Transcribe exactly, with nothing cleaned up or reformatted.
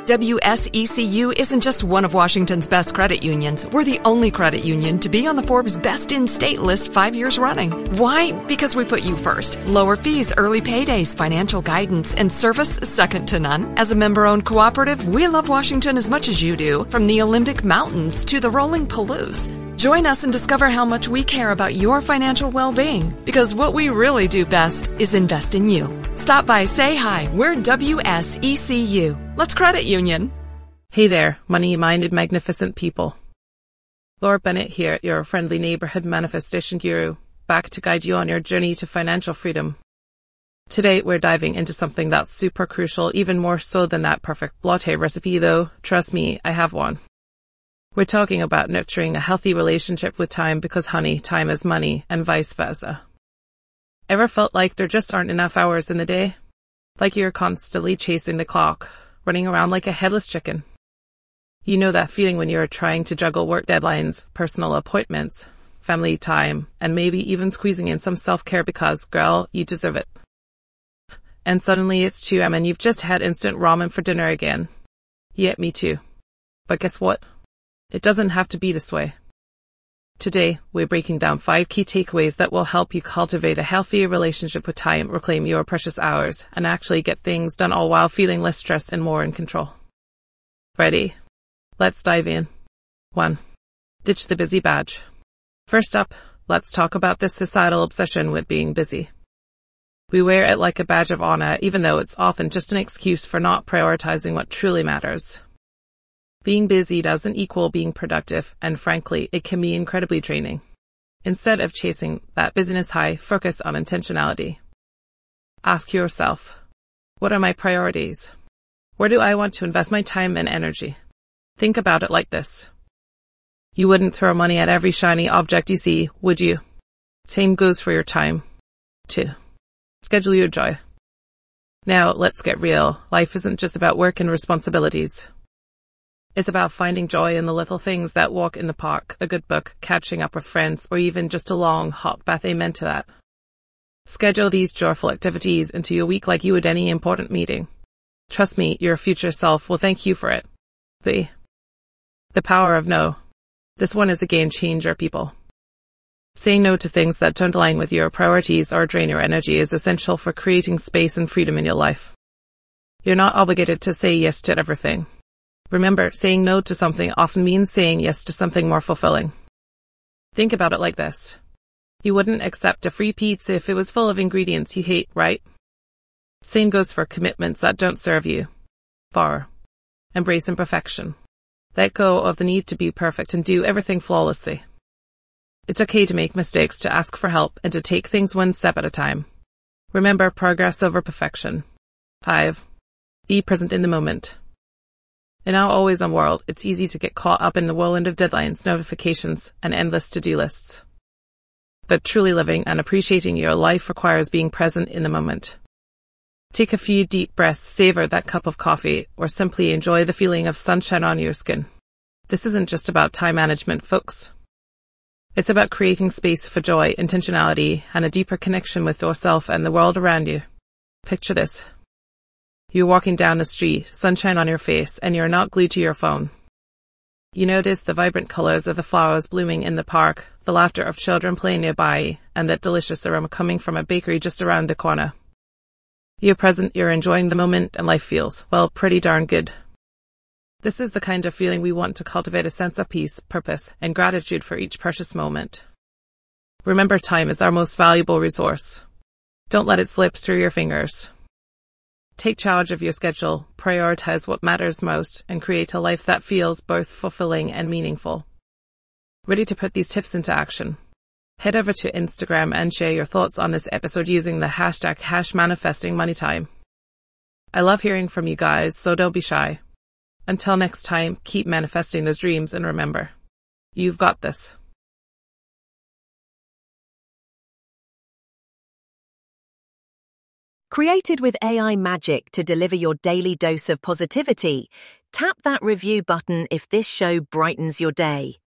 W S E C U isn't just one of Washington's best credit unions. We're the only credit union to be on the Forbes Best in State list five years running. Why? Because we put you first. Lower fees, early paydays, financial guidance, and service second to none. As a member-owned cooperative, we love Washington as much as you do, from the Olympic Mountains to the rolling Palouse. Join us and discover how much we care about your financial well-being, because what we really do best is invest in you. Stop by, say hi. We're W S E C U. Let's credit union. Hey there, money-minded, magnificent people. Laura Bennett here, your friendly neighborhood manifestation guru, back to guide you on your journey to financial freedom. Today, we're diving into something that's super crucial, even more so than that perfect latte recipe, though. Trust me, I have one. We're talking about nurturing a healthy relationship with time because, honey, time is money, and vice versa. Ever felt like there just aren't enough hours in the day? Like you're constantly chasing the clock, running around like a headless chicken? You know that feeling when you're trying to juggle work deadlines, personal appointments, family time, and maybe even squeezing in some self-care because, girl, you deserve it. And suddenly it's two a m and you've just had instant ramen for dinner again. Yeah, me too. But guess what? It doesn't have to be this way. Today, we're breaking down five key takeaways that will help you cultivate a healthier relationship with time, reclaim your precious hours, and actually get things done all while feeling less stressed and more in control. Ready? Let's dive in. one. Ditch the busy badge. First up, let's talk about this societal obsession with being busy. We wear it like a badge of honor, even though it's often just an excuse for not prioritizing what truly matters. Being busy doesn't equal being productive, and frankly, it can be incredibly draining. Instead of chasing that busyness high, focus on intentionality. Ask yourself, what are my priorities? Where do I want to invest my time and energy? Think about it like this. You wouldn't throw money at every shiny object you see, would you? Same goes for your time. two. Schedule your joy. Now, let's get real. Life isn't just about work and responsibilities. It's about finding joy in the little things, that walk in the park, a good book, catching up with friends, or even just a long, hot bath. Amen to that. Schedule these joyful activities into your week like you would any important meeting. Trust me, your future self will thank you for it. three. The power of no. This one is a game changer, people. Saying no to things that don't align with your priorities or drain your energy is essential for creating space and freedom in your life. You're not obligated to say yes to everything. Remember, saying no to something often means saying yes to something more fulfilling. Think about it like this. You wouldn't accept a free pizza if it was full of ingredients you hate, right? Same goes for commitments that don't serve you. four. Embrace imperfection. Let go of the need to be perfect and do everything flawlessly. It's okay to make mistakes, to ask for help, and to take things one step at a time. Remember, progress over perfection. five. Be present in the moment. In our always-on world, it's easy to get caught up in the whirlwind of deadlines, notifications, and endless to-do lists. But truly living and appreciating your life requires being present in the moment. Take a few deep breaths, savor that cup of coffee, or simply enjoy the feeling of sunshine on your skin. This isn't just about time management, folks. It's about creating space for joy, intentionality, and a deeper connection with yourself and the world around you. Picture this. You're walking down the street, sunshine on your face, and you're not glued to your phone. You notice the vibrant colors of the flowers blooming in the park, the laughter of children playing nearby, and that delicious aroma coming from a bakery just around the corner. You're present, you're enjoying the moment, and life feels, well, pretty darn good. This is the kind of feeling we want to cultivate, a sense of peace, purpose, and gratitude for each precious moment. Remember, time is our most valuable resource. Don't let it slip through your fingers. Take charge of your schedule, prioritize what matters most, and create a life that feels both fulfilling and meaningful. Ready to put these tips into action? Head over to Instagram and share your thoughts on this episode using the hashtag hash manifesting money time. I love hearing from you guys, so don't be shy. Until next time, keep manifesting those dreams, and remember, you've got this. Created with A I magic to deliver your daily dose of positivity, tap that review button if this show brightens your day.